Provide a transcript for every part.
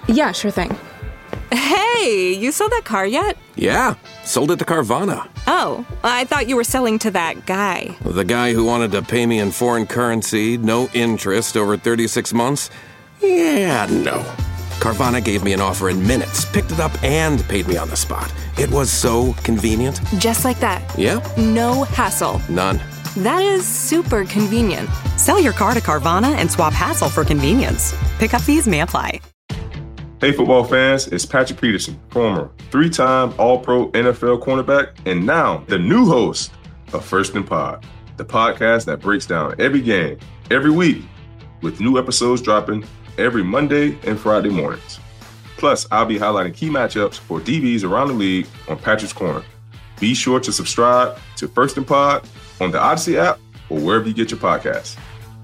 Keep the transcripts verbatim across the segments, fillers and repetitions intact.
Yeah, sure thing. Hey, you sold that car yet? Yeah, sold it to Carvana. Oh, I thought you were selling to that guy. The guy who wanted to pay me in foreign currency, no interest, over thirty-six months? Yeah, no. Carvana gave me an offer in minutes, picked it up, and paid me on the spot. It was so convenient. Just like that. Yep. No hassle. None. That is super convenient. Sell your car to Carvana and swap hassle for convenience. Pickup fees may apply. Hey, football fans, it's Patrick Peterson, former three-time All-Pro N F L cornerback, and now the new host of First and Pod, the podcast that breaks down every game, every week, with new episodes dropping every Monday and Friday mornings. Plus, I'll be highlighting key matchups for D Bs around the league on Patrick's Corner. Be sure to subscribe to First and Pod on the Odyssey app or wherever you get your podcasts.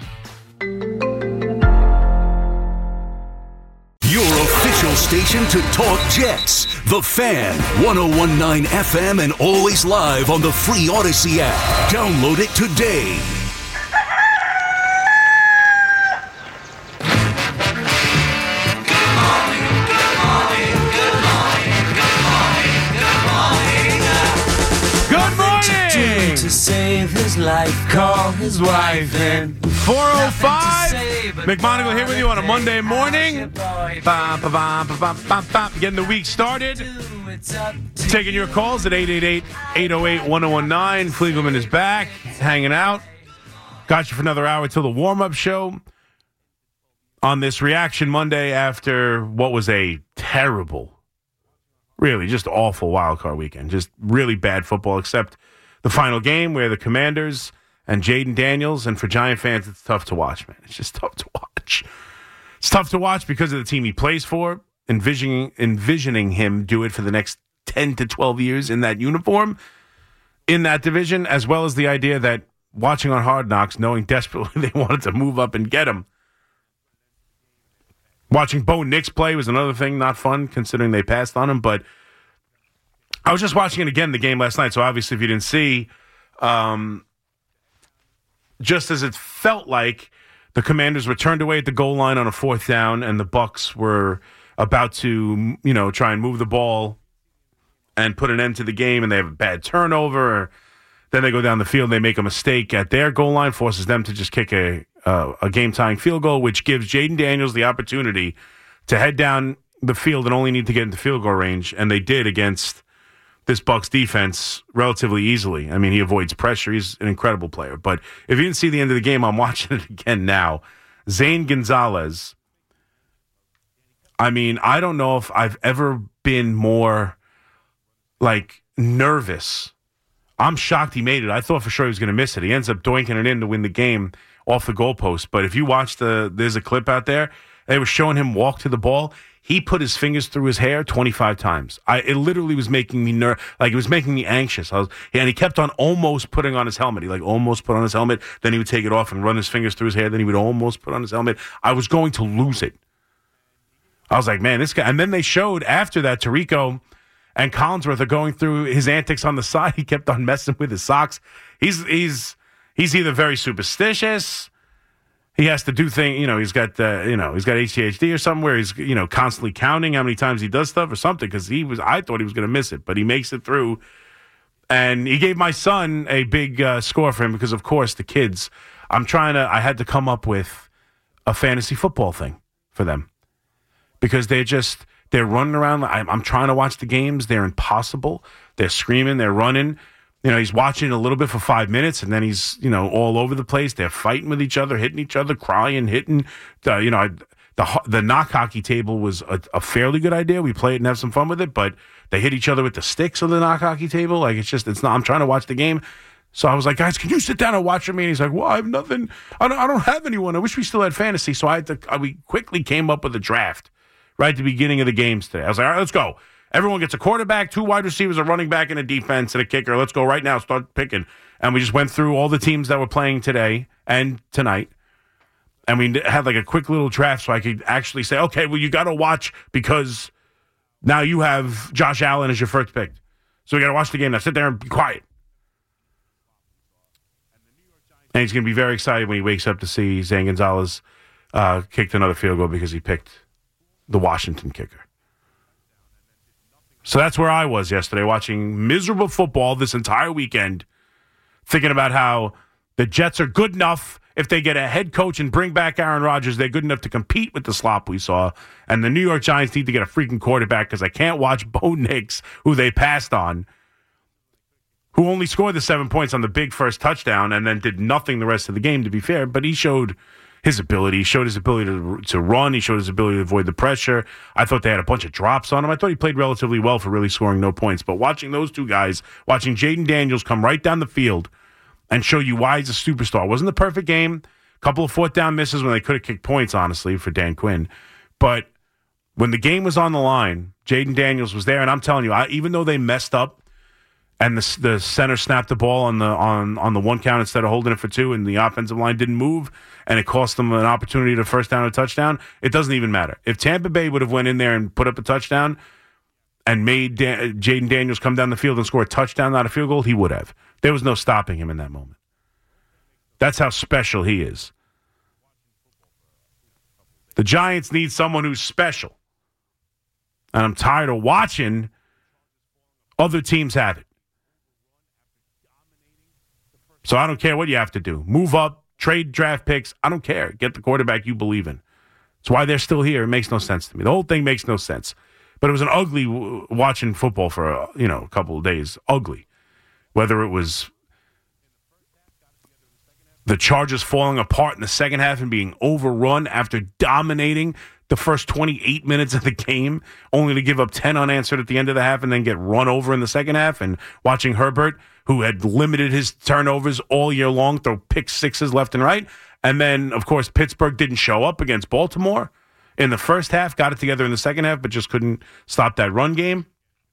Your official station to talk Jets. The Fan, one oh one point nine F M and always live on the free Odyssey app. Download it today. To save his life, call his wife in. four oh five McMonagle here with you on a Monday morning. Bum, ba, bum, ba, bum, bum, bum. Getting the week started. Taking your calls at eight eight eight, eight oh eight, one oh one nine. Fliegelman is back, hanging out. Got you for another hour till the warm-up show on this Reaction Monday after what was a terrible, really just awful wildcard weekend. Just really bad football, except the final game where the Commanders and Jaden Daniels, and for Giant fans, it's tough to watch, man. It's just tough to watch. It's tough to watch because of the team he plays for, envisioning, envisioning him do it for the next ten to twelve years in that uniform, in that division, as well as the idea that watching on Hard Knocks, knowing desperately they wanted to move up and get him. Watching Bo Nix play was another thing, not fun, considering they passed on him, but I was just watching it again, the game last night, so obviously if you didn't see, um, just as it felt like the Commanders were turned away at the goal line on a fourth down and the Bucs were about to, you know, try and move the ball and put an end to the game, and they have a bad turnover, then they go down the field, they make a mistake at their goal line, forces them to just kick a, uh, a game-tying field goal, which gives Jaden Daniels the opportunity to head down the field and only need to get into field goal range, and they did against this Bucs defense relatively easily. I mean, he avoids pressure. He's an incredible player. But if you didn't see the end of the game, I'm watching it again now. Zane Gonzalez, I mean, I don't know if I've ever been more, like, nervous. I'm shocked he made it. I thought for sure he was going to miss it. He ends up doinking it in to win the game off the goalpost. But if you watch the, there's a clip out there, they were showing him walk to the ball. He put his fingers through his hair twenty-five times. I it literally was making me ner- like it was making me anxious. I was, and he kept on almost putting on his helmet. He like almost put on his helmet. Then he would take it off and run his fingers through his hair. Then he would almost put on his helmet. I was going to lose it. I was like, man, this guy. And then they showed after that, Tirico and Collinsworth are going through his antics on the side. He kept on messing with his socks. He's he's he's either very superstitious. He has to do things, you know, he's got, uh, you know, he's got H D H D or something where he's, you know, constantly counting how many times he does stuff or something, because he was, I thought he was going to miss it, but he makes it through. And he gave my son a big uh, score for him because, of course, the kids, I'm trying to, I had to come up with a fantasy football thing for them because they're just, they're running around. I'm, I'm trying to watch the games. They're impossible. They're screaming. They're running. You know, he's watching a little bit for five minutes, and then he's, you know, all over the place. They're fighting with each other, hitting each other, crying, hitting. Uh, you know, the the knock hockey table was a, a fairly good idea. We play it and have some fun with it, but they hit each other with the sticks on the knock hockey table. Like, it's just, it's not, I'm trying to watch the game. So I was like, guys, can you sit down and watch with me? And he's like, well, I have nothing. I don't, I don't have anyone. I wish we still had fantasy. So I had to, I, we quickly came up with a draft right at the beginning of the games today. I was like, all right, let's go. Everyone gets a quarterback, two wide receivers, a running back, and a defense, and a kicker. Let's go right now. Start picking. And we just went through all the teams that were playing today and tonight. And we had like a quick little draft so I could actually say, okay, well, you got to watch because now you have Josh Allen as your first pick. So we got to watch the game. Now sit there and be quiet. And he's going to be very excited when he wakes up to see Zane Gonzalez uh, kicked another field goal because he picked the Washington kicker. So that's where I was yesterday, watching miserable football this entire weekend, thinking about how the Jets are good enough. If they get a head coach and bring back Aaron Rodgers, they're good enough to compete with the slop we saw. And the New York Giants need to get a freaking quarterback because I can't watch Bo Nix, who they passed on, who only scored the seven points on the big first touchdown and then did nothing the rest of the game, to be fair. But he showed his ability. He showed his ability to, to run. He showed his ability to avoid the pressure. I thought they had a bunch of drops on him. I thought he played relatively well for really scoring no points. But watching those two guys, watching Jaden Daniels come right down the field and show you why he's a superstar. It wasn't the perfect game. A couple of fourth down misses when they could have kicked points, honestly, for Dan Quinn. But when the game was on the line, Jaden Daniels was there. And I'm telling you, I, even though they messed up, and the the center snapped the ball on the on, on the one count instead of holding it for two, and the offensive line didn't move, and it cost them an opportunity to first down or touchdown. It doesn't even matter. If Tampa Bay would have went in there and put up a touchdown and made Dan, Jaden Daniels come down the field and score a touchdown, not a field goal, he would have. There was no stopping him in that moment. That's how special he is. The Giants need someone who's special. And I'm tired of watching other teams have it. So I don't care what you have to do. Move up, trade draft picks. I don't care. Get the quarterback you believe in. That's why they're still here. It makes no sense to me. The whole thing makes no sense. But it was an ugly w- watching football for a, you know, a couple of days. Ugly. Whether it was the Chargers falling apart in the second half and being overrun after dominating the first twenty-eight minutes of the game, only to give up ten unanswered at the end of the half and then get run over in the second half, and watching Herbert, who had limited his turnovers all year long, throw pick sixes left and right. And then, of course, Pittsburgh didn't show up against Baltimore in the first half, got it together in the second half, but just couldn't stop that run game.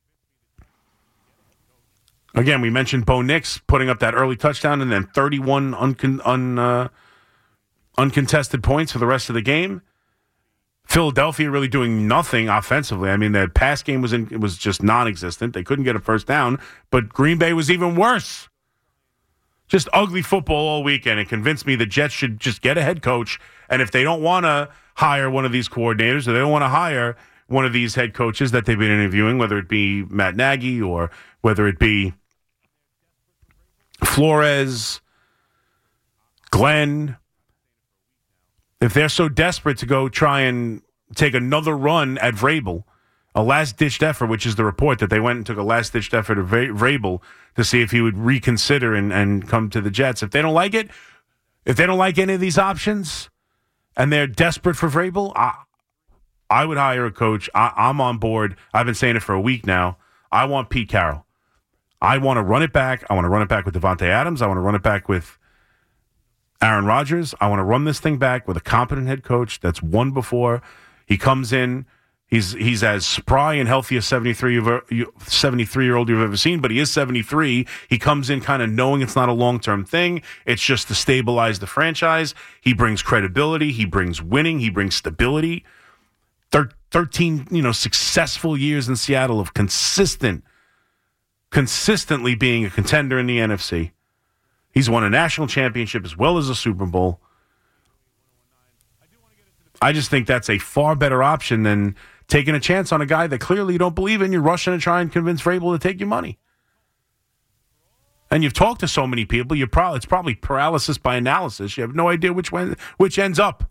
Again, we mentioned Bo Nix putting up that early touchdown and then thirty-one uncon- un, uh, uncontested points for the rest of the game. Philadelphia really doing nothing offensively. I mean, their pass game was in, it was just non-existent. They couldn't get a first down, but Green Bay was even worse. Just ugly football all weekend. It convinced me the Jets should just get a head coach, and if they don't want to hire one of these coordinators or they don't want to hire one of these head coaches that they've been interviewing, whether it be Matt Nagy or whether it be Flores, Glenn, if they're so desperate to go try and take another run at Vrabel, a last-ditched effort, which is the report that they went and took a last-ditched effort at Vrabel to see if he would reconsider and, and come to the Jets. If they don't like it, if they don't like any of these options and they're desperate for Vrabel, I, I would hire a coach. I, I'm on board. I've been saying it for a week now. I want Pete Carroll. I want to run it back. I want to run it back with Devontae Adams. I want to run it back with Aaron Rodgers. I want to run this thing back with a competent head coach that's won before. He comes in. He's he's as spry and healthy as seventy-three-year-old you've ever seen, but he is seventy-three. He comes in kind of knowing it's not a long-term thing. It's just to stabilize the franchise. He brings credibility. He brings winning. He brings stability. Thir- thirteen, you know, successful years in Seattle of consistent, consistently being a contender in the N F C. He's won a national championship as well as a Super Bowl. I just think that's a far better option than taking a chance on a guy that clearly you don't believe in. You're rushing to try and convince Vrabel to take your money. And you've talked to so many people, you're probably it's probably paralysis by analysis. You have no idea which one, which ends up.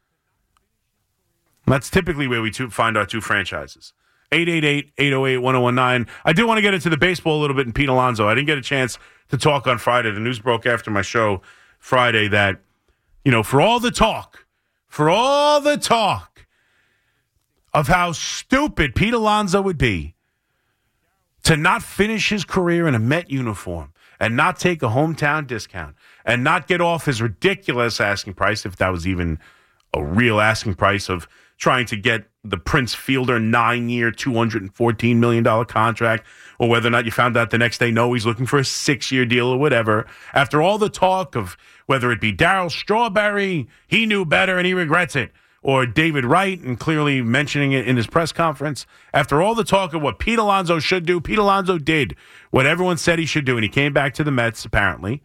And that's typically where we two find our two franchises. eight eight eight, eight oh eight, one oh one nine. I do want to get into the baseball a little bit in Pete Alonso. I didn't get a chance to talk on Friday. The news broke after my show Friday that, you know, for all the talk, for all the talk of how stupid Pete Alonso would be to not finish his career in a Met uniform and not take a hometown discount and not get off his ridiculous asking price, if that was even a real asking price of trying to get the Prince Fielder nine-year, two hundred fourteen million dollars contract, or whether or not you found out the next day, no, he's looking for a six-year deal or whatever. After all the talk of whether it be Darryl Strawberry, he knew better and he regrets it, or David Wright, and clearly mentioning it in his press conference, after all the talk of what Pete Alonso should do, Pete Alonso did what everyone said he should do, and he came back to the Mets, apparently,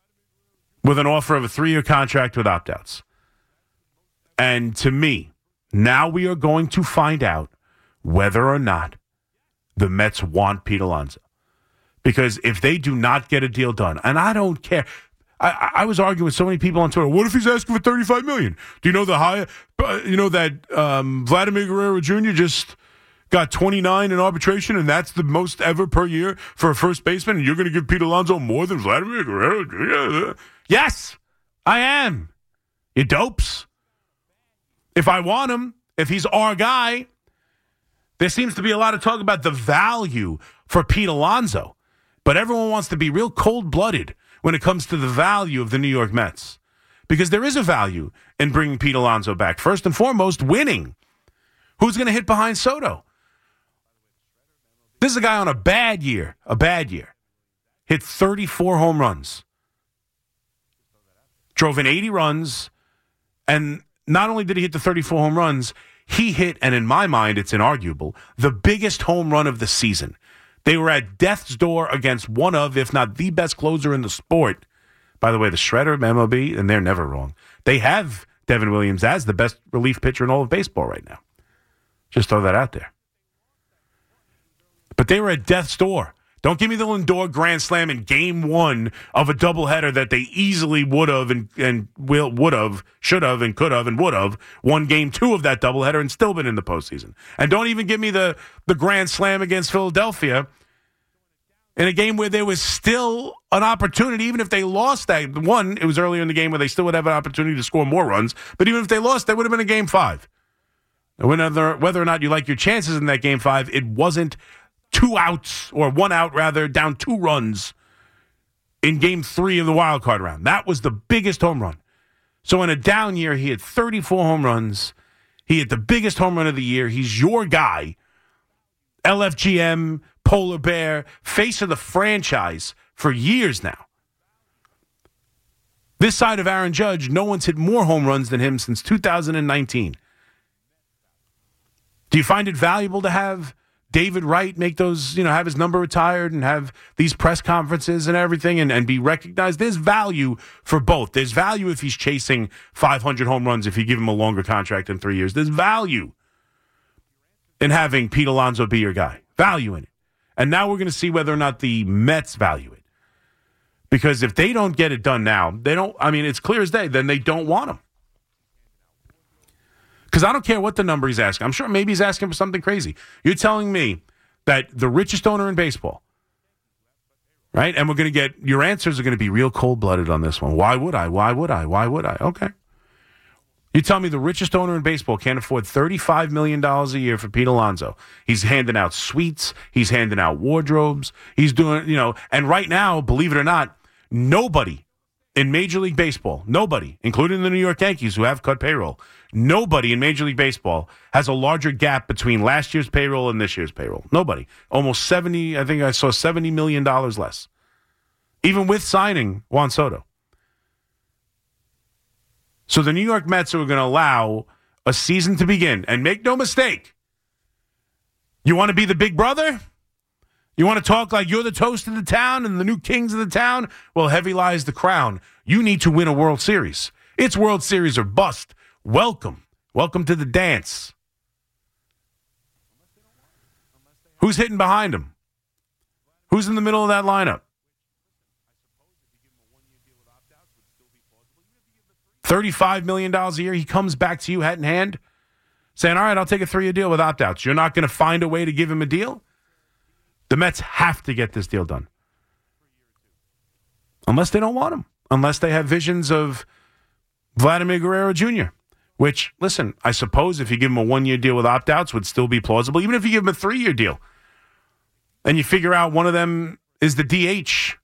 with an offer of a three-year contract with opt-outs. And to me, Now we are going to find out whether or not the Mets want Pete Alonso. Because if they do not get a deal done, and I don't care. I, I was arguing with so many people on Twitter. What if he's asking for thirty-five million dollars? Do you know the high? Uh, you know that um, Vladimir Guerrero Junior just got twenty-nine in arbitration, and that's the most ever per year for a first baseman. And you're going to give Pete Alonso more than Vladimir Guerrero Junior? Yes, I am. You dopes. If I want him, if he's our guy, there seems to be a lot of talk about the value for Pete Alonso, but everyone wants to be real cold-blooded when it comes to the value of the New York Mets. Because there is a value in bringing Pete Alonso back. First and foremost, winning. Who's going to hit behind Soto? This is a guy on a bad year, a bad year. Hit thirty-four home runs. Drove in eighty runs. And not only did he hit the thirty-four home runs, he hit, and in my mind, it's inarguable, the biggest home run of the season. They were at death's door against one of, if not the best closer in the sport. By the way, the Shredder, M L B, and they're never wrong. They have Devin Williams as the best relief pitcher in all of baseball right now. Just throw that out there. But they were at death's door. Don't give me the Lindor grand slam in game one of a doubleheader that they easily would have and, and will would have, should have, and could have, and would have won game two of that doubleheader and still been in the postseason. And don't even give me the, the grand slam against Philadelphia in a game where there was still an opportunity, even if they lost that one. It was earlier in the game where they still would have an opportunity to score more runs. But even if they lost, that would have been a game five. Whether, whether or not you like your chances in that game five, it wasn't two outs, or one out rather, down two runs in game three of the wild card round. That was the biggest home run. So in a down year, he had thirty-four home runs. He had the biggest home run of the year. He's your guy. L F G M, Polar Bear, face of the franchise for years now. This side of Aaron Judge, no one's hit more home runs than him since two thousand nineteen. Do you find it valuable to have David Wright make those, you know, have his number retired and have these press conferences and everything and, and be recognized? There's value for both. There's value if he's chasing five hundred home runs, if you give him a longer contract in three years. There's value in having Pete Alonso be your guy. Value in it. And now we're going to see whether or not the Mets value it. Because if they don't get it done now, they don't, I mean, it's clear as day, then they don't want him. Because I don't care what the number he's asking. I'm sure maybe he's asking for something crazy. You're telling me that the richest owner in baseball, right? And we're going to get, your answers are going to be real cold-blooded on this one. Why would I? Why would I? Why would I? Okay. You tell me the richest owner in baseball can't afford thirty-five million dollars a year for Pete Alonso. He's handing out suites. He's handing out wardrobes. He's doing, you know, and right now, believe it or not, nobody in Major League Baseball, nobody, including the New York Yankees who have cut payroll, nobody in Major League Baseball has a larger gap between last year's payroll and this year's payroll. Nobody. Almost seventy, I think I saw seventy million dollars less. Even with signing Juan Soto. So the New York Mets are going to allow a season to begin. And make no mistake, you want to be the big brother? You want to talk like you're the toast of the town and the new kings of the town? Well, heavy lies the crown. You need to win a World Series. It's World Series or bust. Welcome. Welcome to the dance. Who's hitting behind him? Who's in the middle of that lineup? thirty-five million dollars a year. He comes back to you hat in hand saying, all right, I'll take a three-year deal with opt-outs. You're not going to find a way to give him a deal? The Mets have to get this deal done. Unless they don't want him. Unless they have visions of Vladimir Guerrero Junior Which, listen, I suppose if you give him a one-year deal with opt-outs would still be plausible. Even if you give him a three-year deal and you figure out one of them is the D H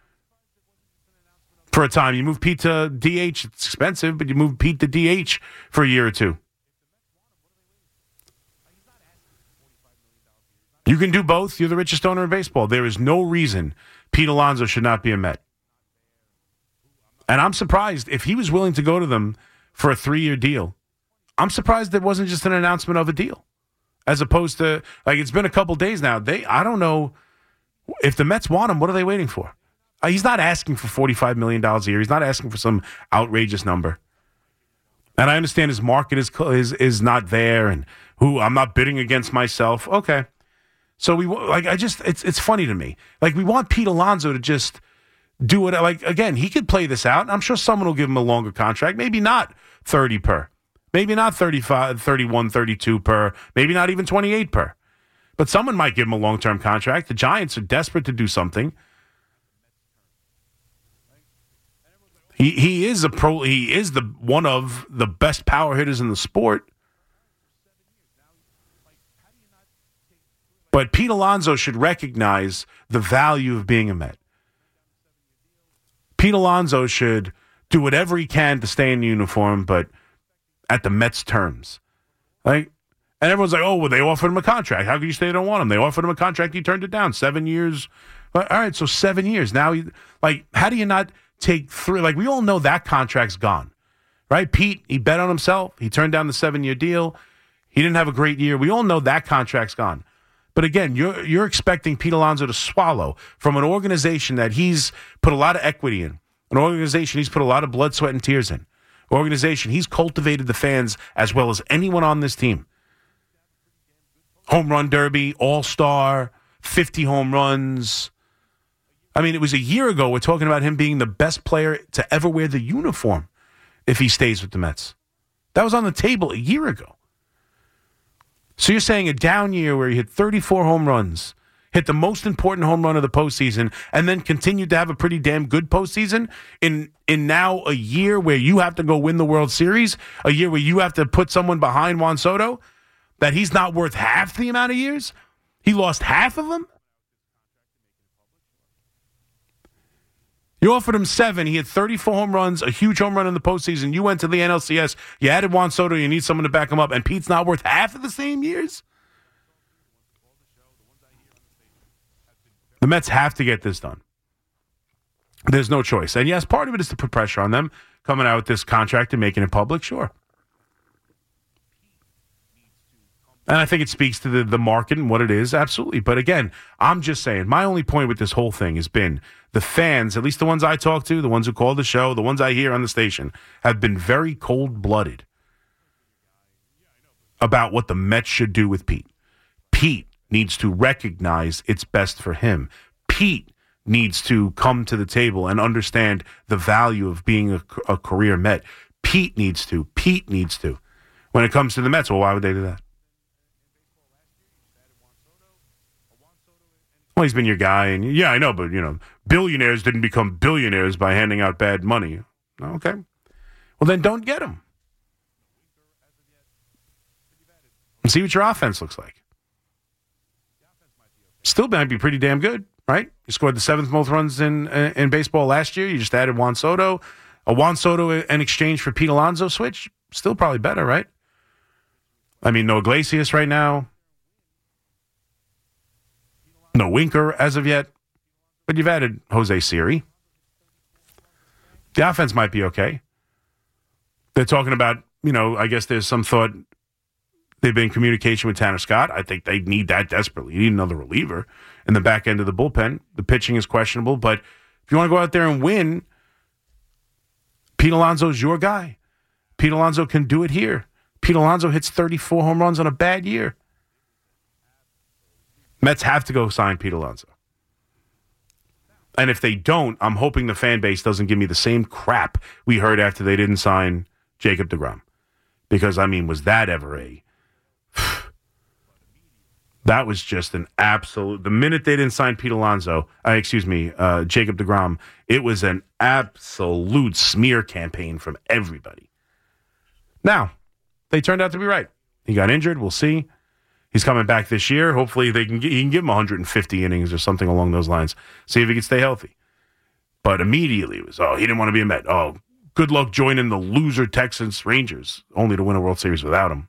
for a time. You move Pete to D H, it's expensive, but you move Pete to D H for a year or two. You can do both. You're the richest owner in baseball. There is no reason Pete Alonso should not be a Met. And I'm surprised if he was willing to go to them for a three-year deal. I'm surprised there wasn't just an announcement of a deal. As opposed to, like, it's been a couple days now. They, I don't know if the Mets want him. What are they waiting for? Uh, he's not asking for forty-five million dollars a year. He's not asking for some outrageous number. And I understand his market is is is not there, and who I'm not bidding against myself. Okay, so we like I just it's it's funny to me. Like we want Pete Alonso to just do it. Like again, he could play this out. And I'm sure someone will give him a longer contract. Maybe not thirty per, maybe not thirty-five, thirty-one, thirty-two per, maybe not even twenty-eight per. But someone might give him a long term contract. The Giants are desperate to do something. He he is a pro. He is the one of the best power hitters in the sport. But Pete Alonso should recognize the value of being a Met. Pete Alonso should do whatever he can to stay in the uniform, but at the Mets' terms. Like, and everyone's like, "Oh, well, they offered him a contract. How can you say they don't want him? They offered him a contract. He turned it down. Seven years. All right, so seven years now. He, like, how do you not?" Take three, like we all know that contract's gone, right? Pete, he bet on himself. He turned down the seven-year deal. He didn't have a great year. We all know that contract's gone. But again, you're you're expecting Pete Alonso to swallow from an organization that he's put a lot of equity in, an organization he's put a lot of blood, sweat, and tears in, an organization he's cultivated the fans as well as anyone on this team. Home run derby, all-star, fifty home runs. I mean, it was a year ago we're talking about him being the best player to ever wear the uniform if he stays with the Mets. That was on the table a year ago. So you're saying a down year where he hit thirty-four home runs, hit the most important home run of the postseason, and then continued to have a pretty damn good postseason in, in now a year where you have to go win the World Series, a year where you have to put someone behind Juan Soto, that he's not worth half the amount of years? He lost half of them? You offered him seven. He had thirty-four home runs, a huge home run in the postseason. You went to the N L C S. You added Juan Soto. You need someone to back him up. And Pete's not worth half of the same years? The Mets have to get this done. There's no choice. And yes, part of it is to put pressure on them, coming out with this contract and making it public, sure. And I think it speaks to the, the market and what it is, absolutely. But again, I'm just saying, my only point with this whole thing has been the fans, at least the ones I talk to, the ones who call the show, the ones I hear on the station, have been very cold-blooded about what the Mets should do with Pete. Pete needs to recognize it's best for him. Pete needs to come to the table and understand the value of being a, a career Met. Pete needs to. Pete needs to. When it comes to the Mets, well, why would they do that? Well, he's been your guy, and yeah, I know, but, you know, billionaires didn't become billionaires by handing out bad money. Okay. Well, then don't get him. And see what your offense looks like. Still might be pretty damn good, right? You scored the seventh most runs in in baseball last year. You just added Juan Soto. A Juan Soto in exchange for Pete Alonso switch, still probably better, right? I mean, no Iglesias right now. No Winker as of yet, but you've added Jose Siri. The offense might be okay. They're talking about, you know, I guess there's some thought they've been in communication with Tanner Scott. I think they need that desperately. You need another reliever in the back end of the bullpen. The pitching is questionable, but if you want to go out there and win, Pete Alonso's your guy. Pete Alonso can do it here. Pete Alonso hits thirty-four home runs on a bad year. Mets have to go sign Pete Alonso. And if they don't, I'm hoping the fan base doesn't give me the same crap we heard after they didn't sign Jacob deGrom. Because, I mean, was that ever a... that was just an absolute... The minute they didn't sign Pete Alonso, uh, excuse me, uh, Jacob deGrom, it was an absolute smear campaign from everybody. Now, they turned out to be right. He got injured. We'll see. He's coming back this year. Hopefully they can, he can give him one hundred fifty innings or something along those lines. See if he can stay healthy. But immediately it was, oh, he didn't want to be a Met. Oh, good luck joining the loser Texans Rangers, only to win a World Series without him.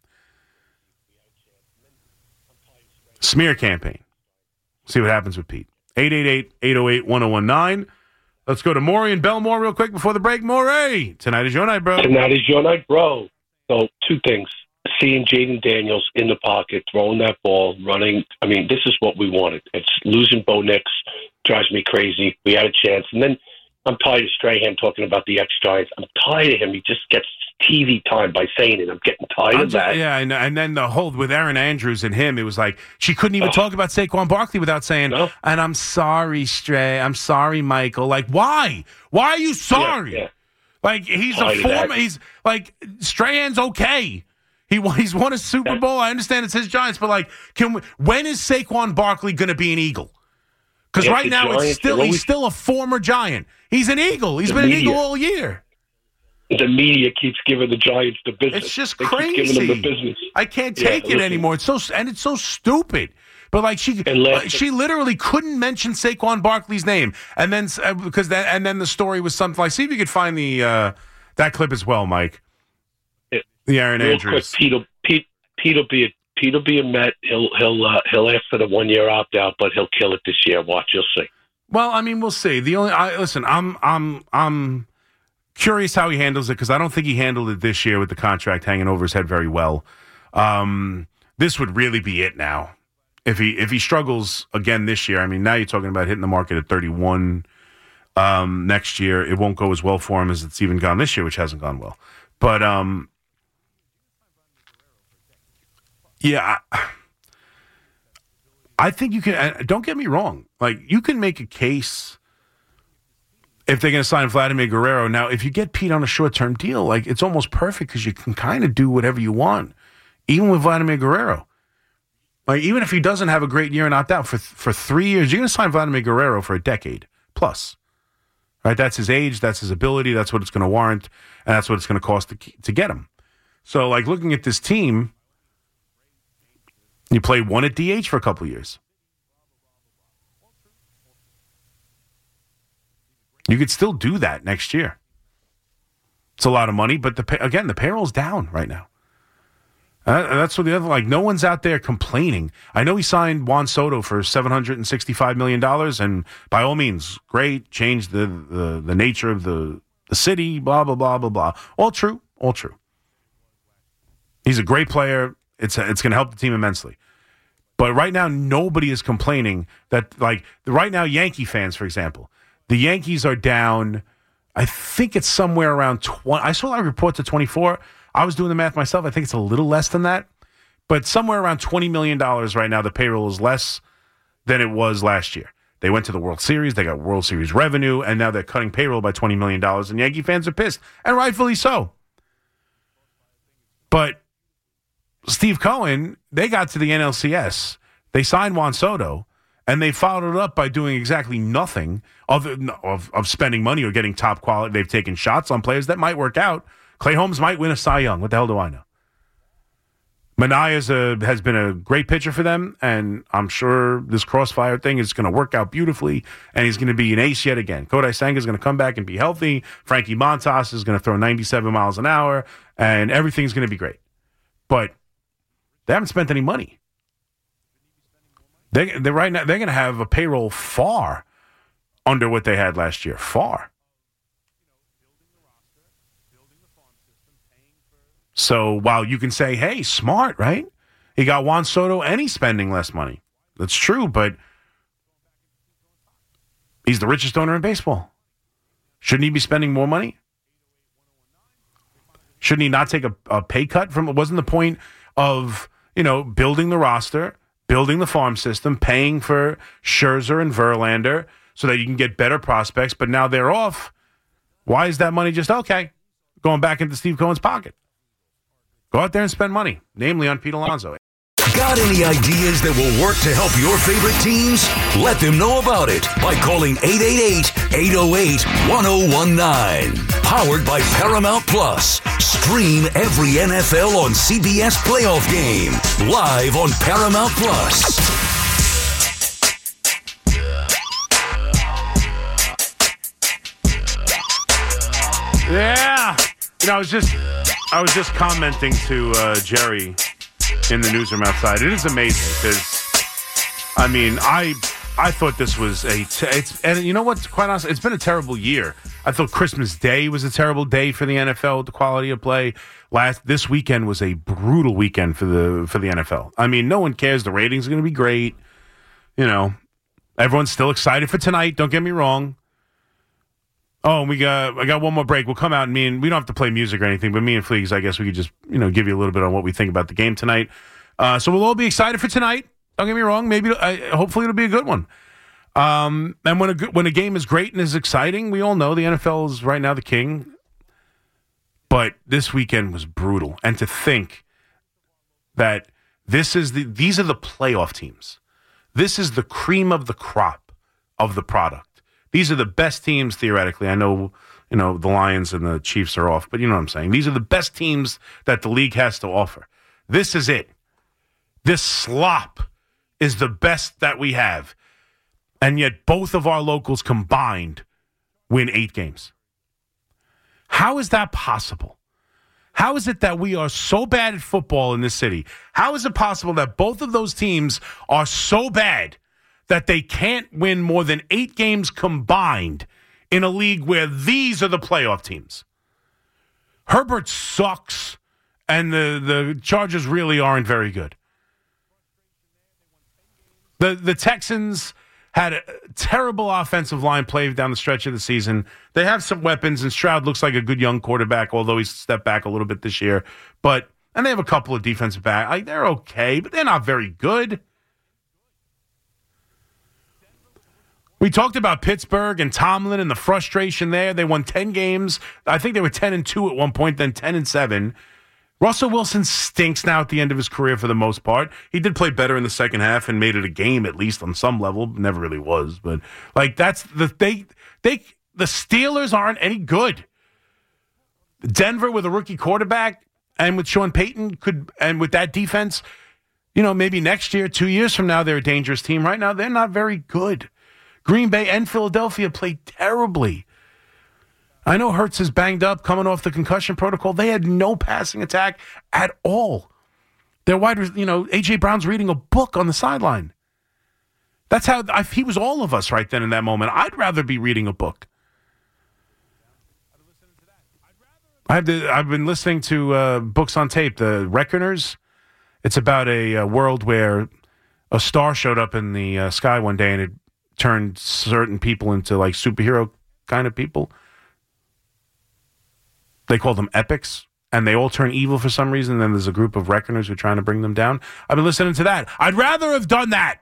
Smear campaign. See what happens with Pete. eight eight eight, eight oh eight, one oh one nine. Let's go to Maury and Belmore real quick before the break. Maury, tonight is your night, bro. Tonight is your night, bro. So, two things. Seeing Jaden Daniels in the pocket, throwing that ball, running. I mean, this is what we wanted. It's losing Bo Nix drives me crazy. We had a chance. And then I'm tired of Strahan talking about the ex-Giants. I'm tired of him. He just gets T V time by saying it. I'm getting tired I'm of that. Just, yeah, and, and then the whole with Erin Andrews and him, it was like she couldn't even oh. talk about Saquon Barkley without saying, no. and I'm sorry, Stray. I'm sorry, Michael. Like, why? Why are you sorry? Yeah, yeah. Like, he's tired a former, he's like, Strahan's okay. He He's won a Super Bowl. I understand it's his Giants, but like, can we, when is Saquon Barkley going to be an Eagle? Because right now Giants, it's still always, he's still a former Giant. He's an Eagle. He's been media. an Eagle all year. The media keeps giving the Giants the business. It's just they crazy. Keep giving them the business. I can't take yeah, it listen. anymore. It's so and it's so stupid. But like she, like, she literally couldn't mention Saquon Barkley's name, and then uh, because that, and then the story was something like. See if you could find the uh, that clip as well, Mike. It, the Erin real Andrews. Quick, Pete, will, Pete, Pete will be a Pete will be a Met. He'll he'll uh, he'll ask for the one year opt out, but he'll kill it this year. Watch, you'll see. Well, I mean, we'll see. The only I, listen, I'm I'm I'm curious how he handles it because I don't think he handled it this year with the contract hanging over his head very well. Um, this would really be it now. If he if he struggles again this year, I mean, now you're talking about hitting the market at thirty-one um, next year. It won't go as well for him as it's even gone this year, which hasn't gone well. But um, yeah. I, I think you can, don't get me wrong, like you can make a case if they're going to sign Vladimir Guerrero. Now, if you get Pete on a short-term deal, like it's almost perfect because you can kind of do whatever you want, even with Vladimir Guerrero. Like even if he doesn't have a great year and opt out for for three years, you're going to sign Vladimir Guerrero for a decade plus. Right? That's his age, that's his ability, that's what it's going to warrant, and that's what it's going to cost to, to get him. So, like looking at this team, you play one at D H for a couple of years. You could still do that next year. It's a lot of money, but the again, the payroll's down right now. Uh, that's what the other, like, no one's out there complaining. I know he signed Juan Soto for seven hundred sixty-five million dollars, and by all means, great, changed the, the, the nature of the, the city, blah, blah, blah, blah, blah. All true, all true. He's a great player. It's it's going to help the team immensely. But right now, nobody is complaining that, like, right now, Yankee fans, for example, the Yankees are down, I think it's somewhere around twenty. I saw that report to twenty-four. I was doing the math myself. I think it's a little less than that. But somewhere around twenty million dollars right now, the payroll is less than it was last year. They went to the World Series. They got World Series revenue, and now they're cutting payroll by twenty million dollars, and Yankee fans are pissed, and rightfully so. But Steve Cohen, they got to the N L C S. They signed Juan Soto, and they followed it up by doing exactly nothing other of, of spending money or getting top quality. They've taken shots on players that might work out. Clay Holmes might win a Cy Young. What the hell do I know? Manaea a, has been a great pitcher for them, and I'm sure this crossfire thing is going to work out beautifully, and he's going to be an ace yet again. Kodai Senga is going to come back and be healthy. Frankie Montas is going to throw ninety-seven miles an hour, and everything's going to be great. But they haven't spent any money. They, they right now they're going to have a payroll far under what they had last year. Far. So while you can say, hey, smart, right? He got Juan Soto and he's spending less money. That's true, but he's the richest owner in baseball. Shouldn't he be spending more money? Shouldn't he not take a, a pay cut from it? Wasn't the point of, you know, building the roster, building the farm system, paying for Scherzer and Verlander so that you can get better prospects, but now they're off. Why is that money just, okay, going back into Steve Cohen's pocket? Go out there and spend money, namely on Pete Alonso. Got any ideas that will work to help your favorite teams? Let them know about it by calling eight eight eight, eight oh eight, one oh one nine. Powered by Paramount Plus. Stream every N F L on C B S Playoff Game. Live on Paramount Plus. Yeah. You know, I was just... I was just commenting to uh, Jerry in the newsroom outside. It is amazing because, I mean, I I thought this was a te- it's and you know what? Quite honestly, it's been a terrible year. I thought Christmas Day was a terrible day for the N F L with the quality of play. Last this weekend was a brutal weekend for the for the N F L. I mean, no one cares. The ratings are going to be great. You know, everyone's still excited for tonight. Don't get me wrong. Oh, and we got I got one more break. We'll come out and me and we don't have to play music or anything, but me and Fleegs, I guess we could just you know give you a little bit on what we think about the game tonight. Uh, so we'll all be excited for tonight. Don't get me wrong. Maybe uh, hopefully it'll be a good one. Um, and when a when a game is great and is exciting, we all know the N F L is right now the king. But this weekend was brutal, and to think that this is the these are the playoff teams. This is the cream of the crop of the product. These are the best teams, theoretically. I know, you know, the Lions and the Chiefs are off, but you know what I'm saying. These are the best teams that the league has to offer. This is it. This slop is the best that we have. And yet both of our locals combined win eight games. How is that possible? How is it that we are so bad at football in this city? How is it possible that both of those teams are so bad that they can't win more than eight games combined in a league where these are the playoff teams? Herbert sucks, and the, the Chargers really aren't very good. The the Texans had a terrible offensive line play down the stretch of the season. They have some weapons, and Stroud looks like a good young quarterback, although he's stepped back a little bit this year. But and they have a couple of defensive backs. Like, they're okay, but they're not very good. We talked about Pittsburgh and Tomlin and the frustration there. They won ten games. I think they were ten and two at one point, then ten and seven. Russell Wilson stinks now at the end of his career for the most part. He did play better in the second half and made it a game, at least on some level. Never really was, but like that's the they they the Steelers aren't any good. Denver with a rookie quarterback and with Sean Payton could and with that defense, you know, maybe next year, two years from now, they're a dangerous team. Right now, they're not very good. Green Bay and Philadelphia played terribly. I know Hurts is banged up coming off the concussion protocol. They had no passing attack at all. Their wide, you know, A J Brown's reading a book on the sideline. That's how I, he was all of us right then in that moment. I'd rather be reading a book. I have to, I've been listening to uh, books on tape, the Reckoners. It's about a, a world where a star showed up in the uh, sky one day and it turned certain people into like superhero kind of people. They call them epics, and they all turn evil for some reason. And then there's a group of reckoners who are trying to bring them down. I've been listening to that. I'd rather have done that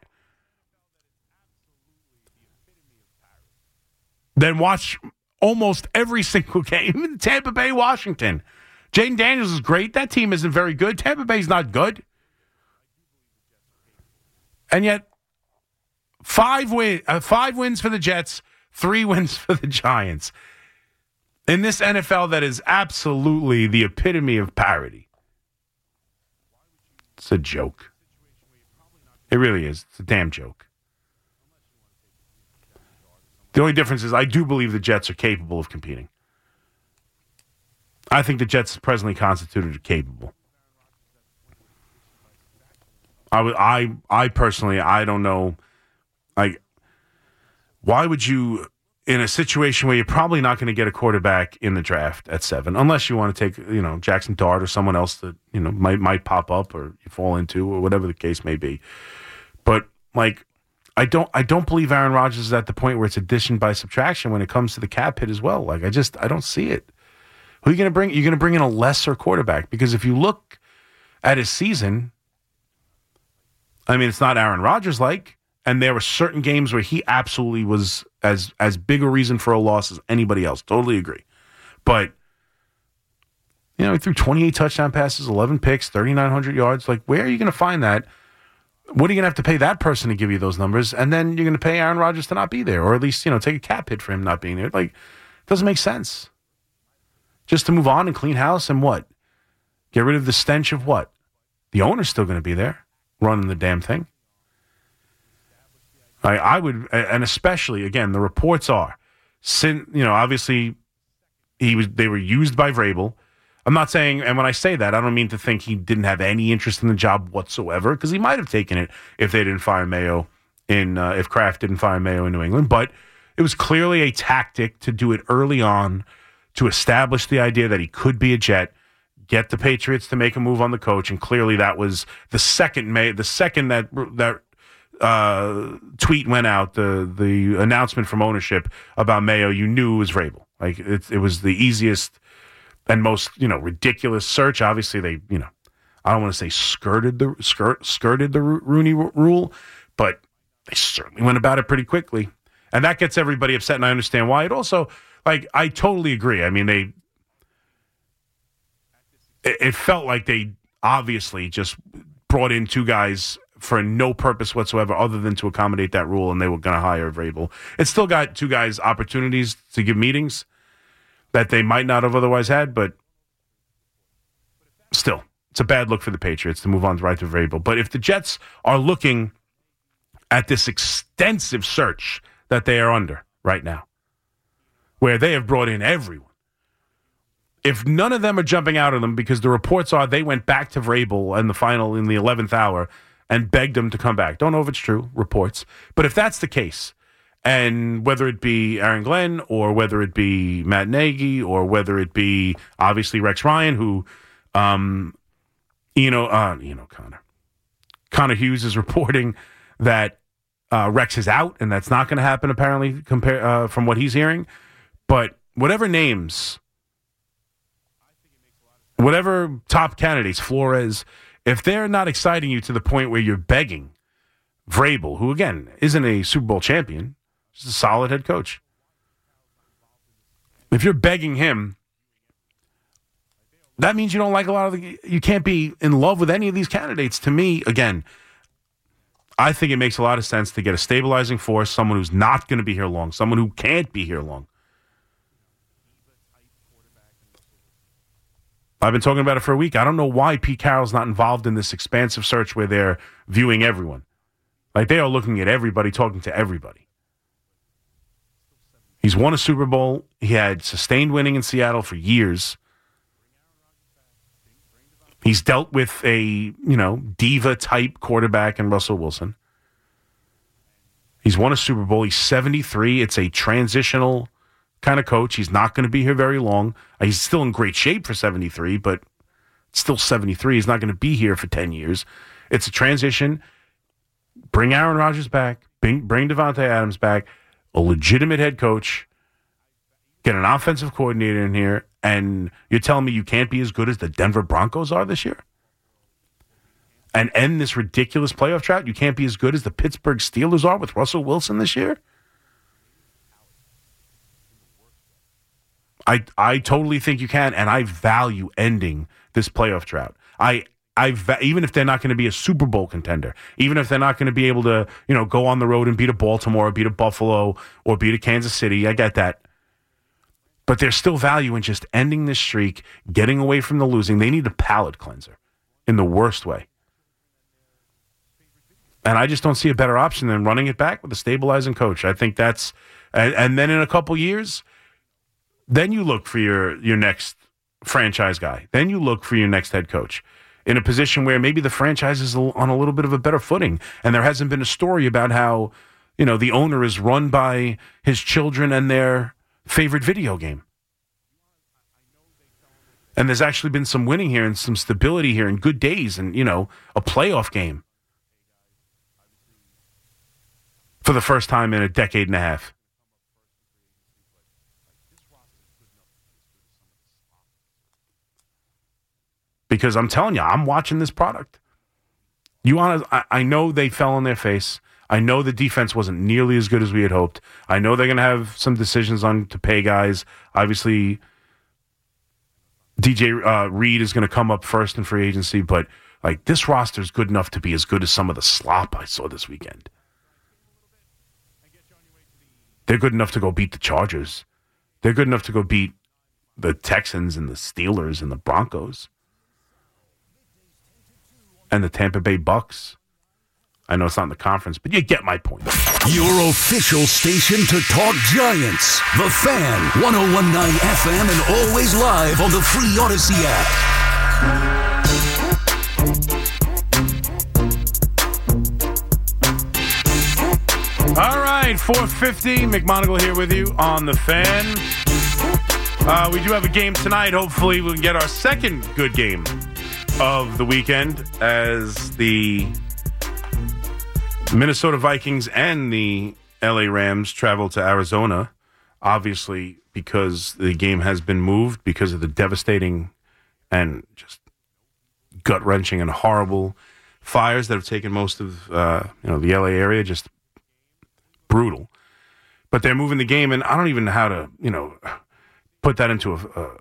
than watch almost every single game. Tampa Bay, Washington. Jaden Daniels is great. That team isn't very good. Tampa Bay's not good. And yet, five, win, uh, five wins for the Jets, three wins for the Giants. In this N F L that is absolutely the epitome of parody. It's a joke. It really is. It's a damn joke. The only difference is I do believe the Jets are capable of competing. I think the Jets presently constituted are capable. I, would, I, I personally, I don't know. Like, why would you, in a situation where you're probably not going to get a quarterback in the draft at seven, unless you want to take, you know, Jackson Dart or someone else that, you know, might might pop up or you fall into or whatever the case may be. But like, I don't, I don't believe Aaron Rodgers is at the point where it's addition by subtraction when it comes to the cap hit as well. Like, I just, I don't see it. Who are you going to bring? You're going to bring in a lesser quarterback because if you look at his season, I mean, it's not Aaron Rodgers like. And there were certain games where he absolutely was as as big a reason for a loss as anybody else. Totally agree. But, you know, he threw twenty-eight touchdown passes, eleven picks, thirty-nine hundred yards. Like, where are you going to find that? What are you going to have to pay that person to give you those numbers? And then you're going to pay Aaron Rodgers to not be there, or at least, you know, take a cap hit for him not being there. Like, it doesn't make sense. Just to move on and clean house and what? Get rid of the stench of what? The owner's still going to be there running the damn thing. I, I would, and especially, again, the reports are, sin, you know, obviously he was. They were used by Vrabel. I'm not saying, and when I say that, I don't mean to think he didn't have any interest in the job whatsoever, because he might have taken it if they didn't fire Mayo in, uh, if Kraft didn't fire Mayo in New England. But it was clearly a tactic to do it early on to establish the idea that he could be a Jet, get the Patriots to make a move on the coach, and clearly that was the second May, the second that that. Uh, tweet went out, the the announcement from ownership about Mayo, you knew it was Vrabel. Like it, it was the easiest and most, you know, ridiculous search. Obviously, they, you know, I don't want to say skirted the skirt skirted the Rooney rule, but they certainly went about it pretty quickly, and that gets everybody upset. And I understand why. It also, like, I totally agree. I mean, they, it, it felt like they obviously just brought in two guys for no purpose whatsoever other than to accommodate that rule, and they were going to hire Vrabel. It still got two guys opportunities to give meetings that they might not have otherwise had, but still, it's a bad look for the Patriots to move on right to Vrabel. But if the Jets are looking at this extensive search that they are under right now, where they have brought in everyone, if none of them are jumping out of them, because the reports are they went back to Vrabel in the final, in the eleventh hour, and begged him to come back. Don't know if it's true, reports. But if that's the case, and whether it be Aaron Glenn or whether it be Matt Nagy or whether it be, obviously, Rex Ryan, who, um, you know, uh, you know, Connor. Connor Hughes is reporting that uh, Rex is out, and that's not going to happen, apparently, compare, uh, from what he's hearing. But whatever names, whatever top candidates, Flores, if they're not exciting you to the point where you're begging Vrabel, who, again, isn't a Super Bowl champion, just a solid head coach. If you're begging him, that means you don't like a lot of the, you can't be in love with any of these candidates. To me, again, I think it makes a lot of sense to get a stabilizing force, someone who's not going to be here long, someone who can't be here long. I've been talking about it for a week. I don't know why Pete Carroll's not involved in this expansive search where they're viewing everyone. Like, they are looking at everybody, talking to everybody. He's won a Super Bowl. He had sustained winning in Seattle for years. He's dealt with a, you know, diva-type quarterback in Russell Wilson. He's won a Super Bowl. He's seventy-three. It's a transitional kind of coach. He's not going to be here very long. He's still in great shape for seventy-three, but still seventy-three. He's not going to be here for ten years. It's a transition. Bring Aaron Rodgers back. Bring, bring Devontae Adams back. A legitimate head coach. Get an offensive coordinator in here. And you're telling me you can't be as good as the Denver Broncos are this year? And end this ridiculous playoff drought? You can't be as good as the Pittsburgh Steelers are with Russell Wilson this year? I I totally think you can, and I value ending this playoff drought. I I even if they're not going to be a Super Bowl contender, even if they're not going to be able to, you know, go on the road and beat a Baltimore, or beat a Buffalo, or beat a Kansas City, I get that. But there's still value in just ending this streak, getting away from the losing. They need a palate cleanser in the worst way. And I just don't see a better option than running it back with a stabilizing coach. I think that's, and, and then in a couple years, then you look for your, your next franchise guy. Then you look for your next head coach in a position where maybe the franchise is on a little bit of a better footing. And there hasn't been a story about how, you know, the owner is run by his children and their favorite video game. And there's actually been some winning here and some stability here and good days and, you know, a playoff game for the first time in a decade and a half. Because I'm telling you, I'm watching this product. You want to, I, I know they fell on their face. I know the defense wasn't nearly as good as we had hoped. I know they're going to have some decisions on to pay guys. Obviously, D J uh, Reed is going to come up first in free agency, but like this roster is good enough to be as good as some of the slop I saw this weekend. They're good enough to go beat the Chargers. They're good enough to go beat the Texans and the Steelers and the Broncos and the Tampa Bay Bucks. I know it's not in the conference, but you get my point. Your official station to talk Giants. The Fan, one oh one point nine F M, and always live on the free Odyssey app. All right, four fifty, McMonagle here with you on The Fan. Uh, we do have a game tonight. Hopefully we can get our second good game of the weekend as the Minnesota Vikings and the L A Rams travel to Arizona. obviously because the game has been moved because of the devastating and just gut-wrenching and horrible fires that have taken most of uh, you know the L A area. Just brutal. But they're moving the game, and I don't even know how to you know put that into a, a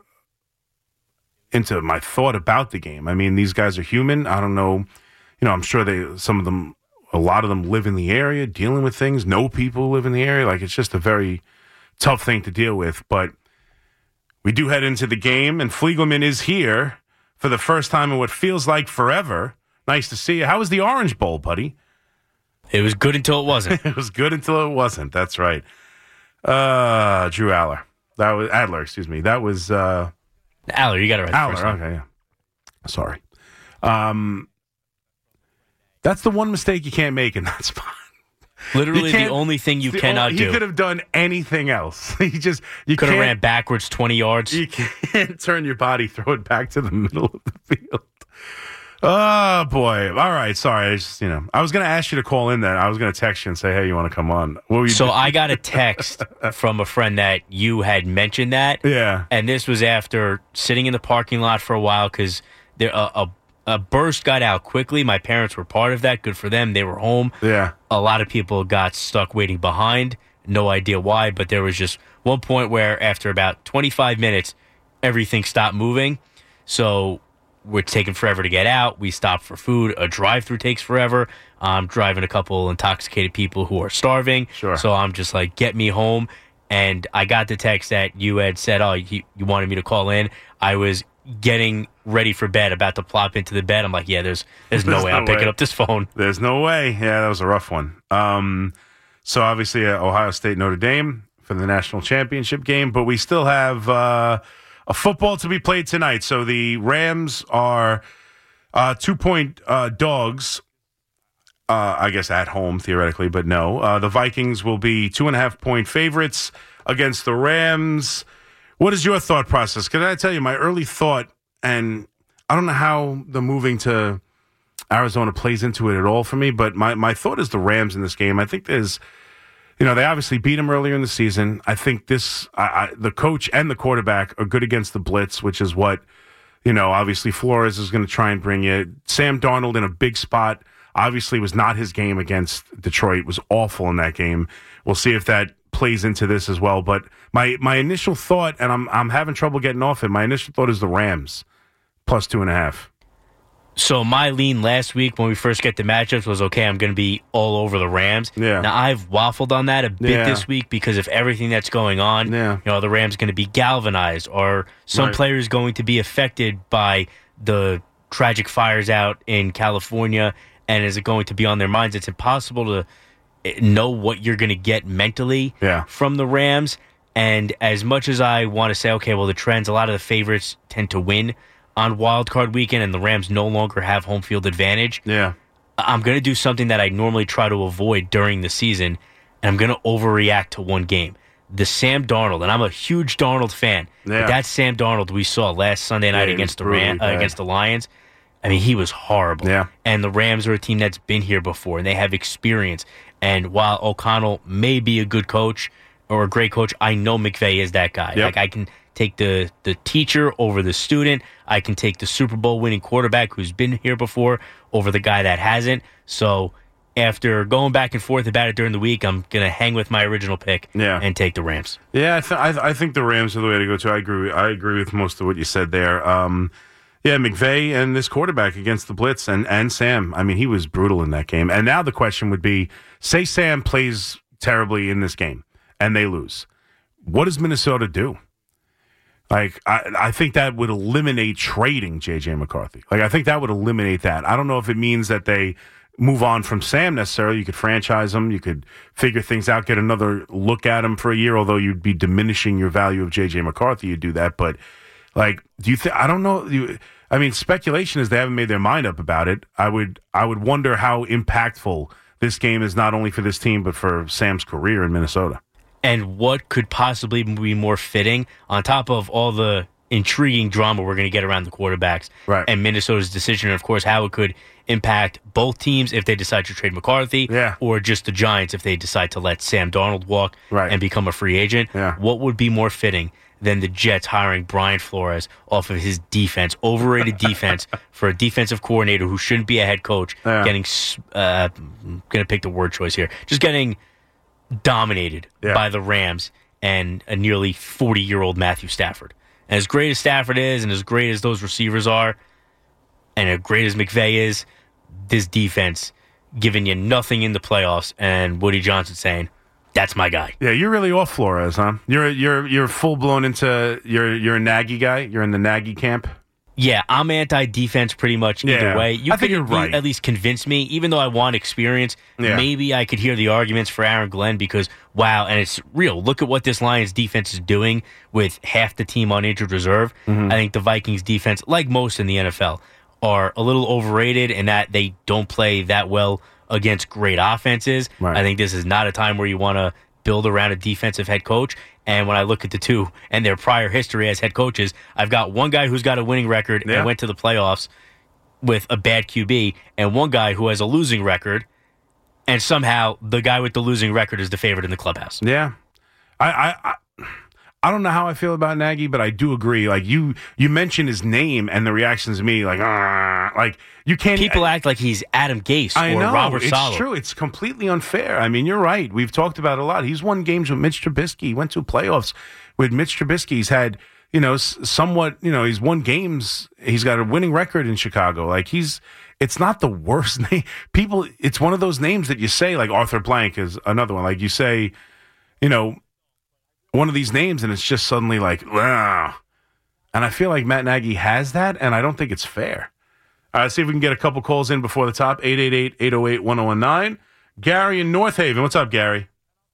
into my thought about the game. I mean, these guys are human. I don't know. You know, I'm sure they some of them, a lot of them live in the area, dealing with things. Know people who live in the area. Like it's just a very tough thing to deal with. But we do head into the game, and Fliegelman is here for the first time in what feels like forever. Nice to see you. How was the Orange Bowl, buddy? It was good until it wasn't. It was good until it wasn't. That's right. Uh, Drew Aller. That was Adler. Excuse me. That was uh, Aller. You got it right. Aller. Okay. Yeah. Sorry. Um, that's the one mistake you can't make in that spot. Literally the only thing you cannot only, do. He could have done anything else. He just you could have ran backwards twenty yards. You can't turn your body, throw it back to the middle of the field. Oh boy! All right, sorry. I just you know I was going to ask you to call in. Then I was going to text you and say, "Hey, you want to come on?" What were you so doing? I got a text from a friend that you had mentioned that. Yeah, and this was after sitting in the parking lot for a while because there a, a a burst got out quickly. My parents were part of that. Good for them. They were home. Yeah, a lot of people got stuck waiting behind. No idea why, but there was just one point where after about twenty-five minutes, everything stopped moving. So we're taking forever to get out. We stop for food. A drive-through takes forever. I'm driving a couple intoxicated people who are starving. Sure. So I'm just like, get me home. And I got the text that you had said, oh, you, you wanted me to call in. I was getting ready for bed, about to plop into the bed. I'm like, yeah, there's there's, there's no way no I'm way. picking up this phone. There's no way. Yeah, that was a rough one. Um, so obviously uh, Ohio State, Notre Dame for the national championship game, but we still have uh, a football to be played tonight. So the Rams are uh, two-point uh, dogs, uh, I guess at home theoretically, but no. Uh, the Vikings will be two-and-a-half-point favorites against the Rams. What is your thought process? Can I tell you my early thought, and I don't know how the moving to Arizona plays into it at all for me, but my, my thought is the Rams in this game. I think there's, you know, they obviously beat them earlier in the season. I think this, I, I, the coach and the quarterback are good against the blitz, which is what, you know, obviously Flores is going to try and bring you. Sam Darnold in a big spot obviously was not his game against Detroit, was awful in that game. We'll see if that plays into this as well. But my, my initial thought, and I'm I'm having trouble getting off it, my initial thought is the Rams plus two and a half. So my lean last week when we first get the matchups was, okay, I'm going to be all over the Rams. Yeah. Now, I've waffled on that a bit yeah. this week because of everything that's going on. Yeah. You know, the Rams going to be galvanized, or some right. players going to be affected by the tragic fires out in California, and is it going to be on their minds? It's impossible to know what you're going to get mentally yeah. from the Rams. And as much as I want to say, okay, well, the trends, a lot of the favorites tend to win on Wild Card Weekend, and the Rams no longer have home field advantage. Yeah, I'm going to do something that I normally try to avoid during the season, and I'm going to overreact to one game. The Sam Darnold, and I'm a huge Darnold fan. Yeah. But that Sam Darnold we saw last Sunday night yeah, against the really Ram, uh, against the Lions, I mean, he was horrible. Yeah. And the Rams are a team that's been here before, and they have experience. And while O'Connell may be a good coach or a great coach, I know McVay is that guy. Yep. Like, I can take the, the teacher over the student. I can take the Super Bowl winning quarterback who's been here before over the guy that hasn't. So after going back and forth about it during the week, I'm going to hang with my original pick yeah. and take the Rams. Yeah, I, th- I, th- I think the Rams are the way to go, too. I agree, I agree with most of what you said there. Um, yeah, McVay and this quarterback against the blitz, and, and Sam. I mean, he was brutal in that game. And now the question would be, say Sam plays terribly in this game and they lose. What does Minnesota do? Like, I, I think that would eliminate trading J J McCarthy. Like, I think that would eliminate that. I don't know if it means that they move on from Sam necessarily. You could franchise him. You could figure things out, get another look at him for a year, although you'd be diminishing your value of J J McCarthy. You'd do that. But, like, do you think, I don't know. You, I mean, speculation is they haven't made their mind up about it. I would, I would wonder how impactful this game is, not only for this team, but for Sam's career in Minnesota. And what could possibly be more fitting on top of all the intriguing drama we're going to get around the quarterbacks right. and Minnesota's decision, and, of course, how it could impact both teams if they decide to trade McCarthy, yeah. or just the Giants if they decide to let Sam Darnold walk right. and become a free agent. Yeah. What would be more fitting than the Jets hiring Brian Flores off of his defense, overrated defense, for a defensive coordinator who shouldn't be a head coach, yeah. getting, uh, I'm going to pick the word choice here, just getting dominated yeah. by the Rams and a nearly forty-year-old Matthew Stafford. And as great as Stafford is, and as great as those receivers are, and as great as McVay is, this defense giving you nothing in the playoffs, and Woody Johnson saying, "That's my guy." Yeah, you're really off Flores, huh? You're you're you're full blown into you're you're a Nagy guy. You're in the Nagy camp. Yeah, I'm anti-defense pretty much either yeah, way. You I think could you're right. at least convince me, even though I want experience. Yeah. Maybe I could hear the arguments for Aaron Glenn because, wow, and it's real. Look at what this Lions defense is doing with half the team on injured reserve. Mm-hmm. I think the Vikings defense, like most in the N F L, are a little overrated in that they don't play that well against great offenses. Right. I think this is not a time where you want to build around a defensive head coach. And when I look at the two and their prior history as head coaches, I've got one guy who's got a winning record yeah. and went to the playoffs with a bad Q B, and one guy who has a losing record, and somehow the guy with the losing record is the favorite in the clubhouse. Yeah. I I, I, I don't know how I feel about Nagy, but I do agree. Like, you you mentioned his name, and the reactions to me, like, ah, like, you can't... People I, act like he's Adam Gase I or know, Robert it's Saleh. true. It's completely unfair. I mean, you're right. We've talked about it a lot. He's won games with Mitch Trubisky. He went to playoffs with Mitch Trubisky. He's had, you know, somewhat, you know, he's won games. He's got a winning record in Chicago. Like, he's... It's not the worst name. People, it's one of those names that you say, like Arthur Blank is another one. Like, you say, you know, one of these names, and it's just suddenly like, wow. And I feel like Matt Nagy has that, and I don't think it's fair. All right, let's see if we can get a couple calls in before the top. eight eight eight, eight oh eight, one oh one nine. Gary in North Haven. What's up, Gary?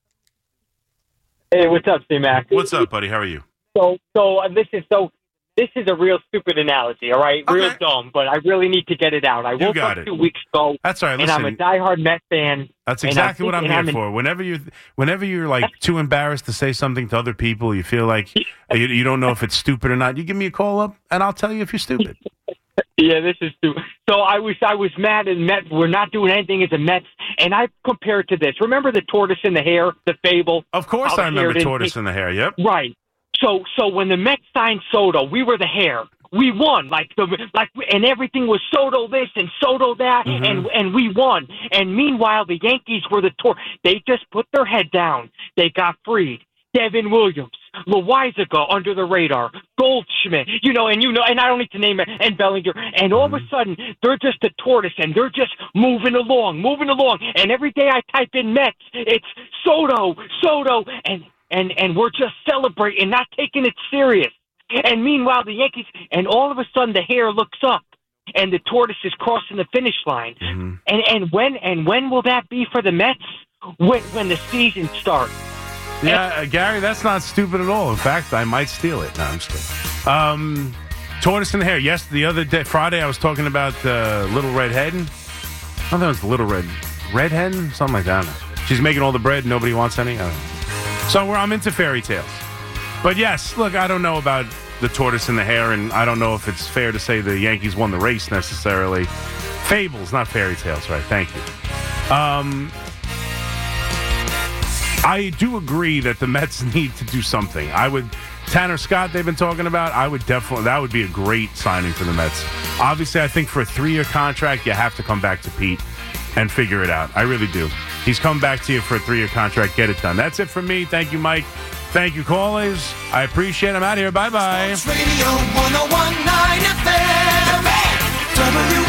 Hey, what's up, C-Mac? What's up, buddy? How are you? So, so uh, this is so. This is a real stupid analogy, all right? Real Okay. dumb, but I really need to get it out. I You woke got up it. two weeks ago, That's all right. and Listen, I'm a diehard Met fan. That's and exactly I'm what I'm thinking- here and I'm for. Whenever you, whenever you're like too embarrassed to say something to other people, you feel like you, you don't know if it's stupid or not. You give me a call up, and I'll tell you if you're stupid. Yeah, this is stupid. So I was I was mad and Met. We're not doing anything as a Mets, and I compare it to this. Remember the tortoise and the hare, the fable? Of course, How I the remember hare didn't Tortoise take- in the Hair. Yep. Right. So so when the Mets signed Soto, we were the hare. We won, like the like, and everything was Soto this and Soto that, Mm-hmm. and and we won. And meanwhile, the Yankees were the tor. They just put their head down. They got freed. Devin Williams, Loizaga under the radar, Goldschmidt, you know, and you know, and I don't need to name it, and Bellinger, and all of a sudden they're just a tortoise, and they're just moving along, moving along. And every day I type in Mets, it's Soto, Soto, and and and we're just celebrating, not taking it serious. And meanwhile, the Yankees, and all of a sudden, the hare looks up, and the tortoise is crossing the finish line. Mm-hmm. And and when and when will that be for the Mets? When when the season starts? Yeah, uh, Gary, that's not stupid at all. In fact, I might steal it. No, I'm just kidding. Um, Tortoise in the Hair. Yes, the other day, Friday, I was talking about uh, Little Red Hen. I think it was the Little Red Red Hen, something like that. She's making all the bread. Nobody wants any. I don't know. So we're, I'm into fairy tales. But yes, look, I don't know about the Tortoise and the Hare, and I don't know if it's fair to say the Yankees won the race necessarily. Fables, not fairy tales, right? Thank you. Um, I do agree that the Mets need to do something. I would, Tanner Scott, they've been talking about, I would definitely, that would be a great signing for the Mets. Obviously, I think for a three-year contract, you have to come back to Pete and figure it out. I really do. He's come back to you for a three-year contract. Get it done. That's it from me. Thank you, Mike. Thank you, callers. I appreciate it. I'm out of here. Bye-bye. Sports Radio one oh one nine F M. W